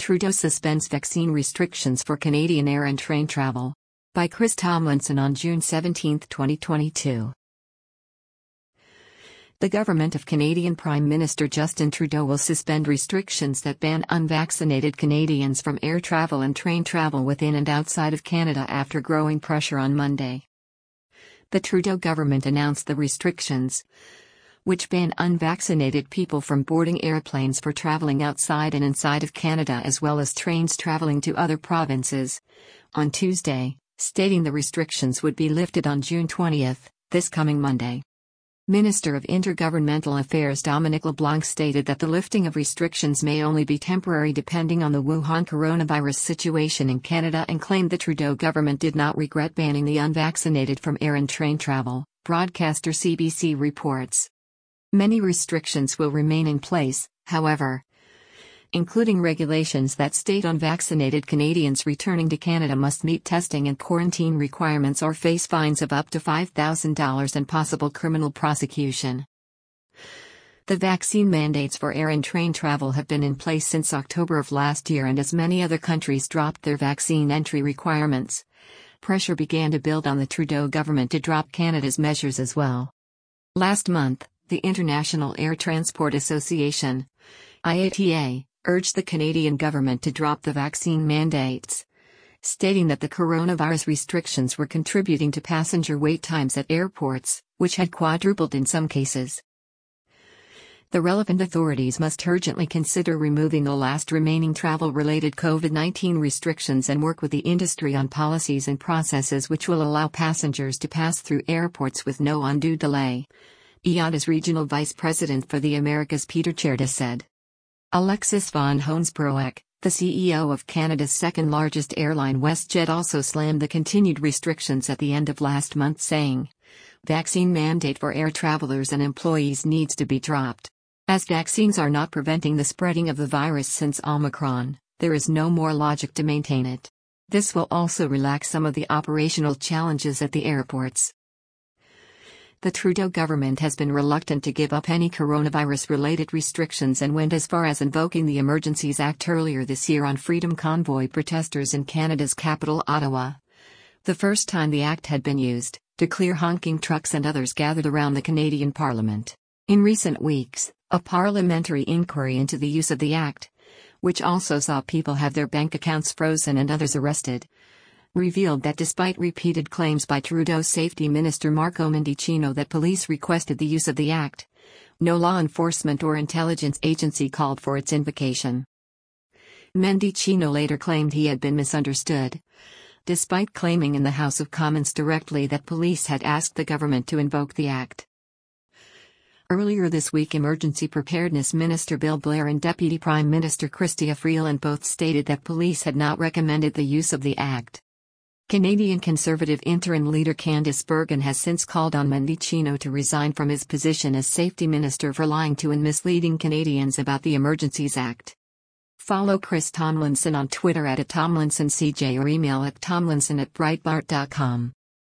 Trudeau suspends vaccine restrictions for Canadian air and train travel. By Chris Tomlinson on June 17, 2022. The government of Canadian Prime Minister Justin Trudeau will suspend restrictions that ban unvaccinated Canadians from air travel and train travel within and outside of Canada after growing pressure on Monday. The Trudeau government announced the restrictions, which ban unvaccinated people from boarding airplanes for traveling outside and inside of Canada as well as trains traveling to other provinces, on Tuesday, stating the restrictions would be lifted on June 20, this coming Monday. Minister of Intergovernmental Affairs Dominic LeBlanc stated that the lifting of restrictions may only be temporary depending on the Wuhan coronavirus situation in Canada and claimed the Trudeau government did not regret banning the unvaccinated from air and train travel, broadcaster CBC reports. Many restrictions will remain in place, however, including regulations that state unvaccinated Canadians returning to Canada must meet testing and quarantine requirements or face fines of up to $5,000 and possible criminal prosecution. The vaccine mandates for air and train travel have been in place since October of last year, and as many other countries dropped their vaccine entry requirements, pressure began to build on the Trudeau government to drop Canada's measures as well. Last month, the International Air Transport Association, IATA, urged the Canadian government to drop the vaccine mandates, stating that the coronavirus restrictions were contributing to passenger wait times at airports, which had quadrupled in some cases. The relevant authorities must urgently consider removing the last remaining travel-related COVID-19 restrictions and work with the industry on policies and processes which will allow passengers to pass through airports with no undue delay, IATA's regional vice president for the Americas Peter Cherda said. Alexis van Hoensbroek, the CEO of Canada's second-largest airline WestJet, also slammed the continued restrictions at the end of last month, saying, "Vaccine mandate for air travelers and employees needs to be dropped. As vaccines are not preventing the spreading of the virus since Omicron, there is no more logic to maintain it. This will also relax some of the operational challenges at the airports." The Trudeau government has been reluctant to give up any coronavirus-related restrictions and went as far as invoking the Emergencies Act earlier this year on Freedom Convoy protesters in Canada's capital, Ottawa. The first time the act had been used, to clear honking trucks and others gathered around the Canadian Parliament. In recent weeks, a parliamentary inquiry into the use of the act, which also saw people have their bank accounts frozen and others arrested, revealed that despite repeated claims by Trudeau's Safety Minister Marco Mendicino that police requested the use of the act, no law enforcement or intelligence agency called for its invocation. Mendicino later claimed he had been misunderstood, despite claiming in the House of Commons directly that police had asked the government to invoke the act. Earlier this week, Emergency Preparedness Minister Bill Blair and Deputy Prime Minister Chrystia Freeland both stated that police had not recommended the use of the act. Canadian Conservative interim leader Candice Bergen has since called on Mendicino to resign from his position as Safety Minister for lying to and misleading Canadians about the Emergencies Act. Follow Chris Tomlinson on Twitter @TomlinsonCJ or email at tomlinson@breitbart.com.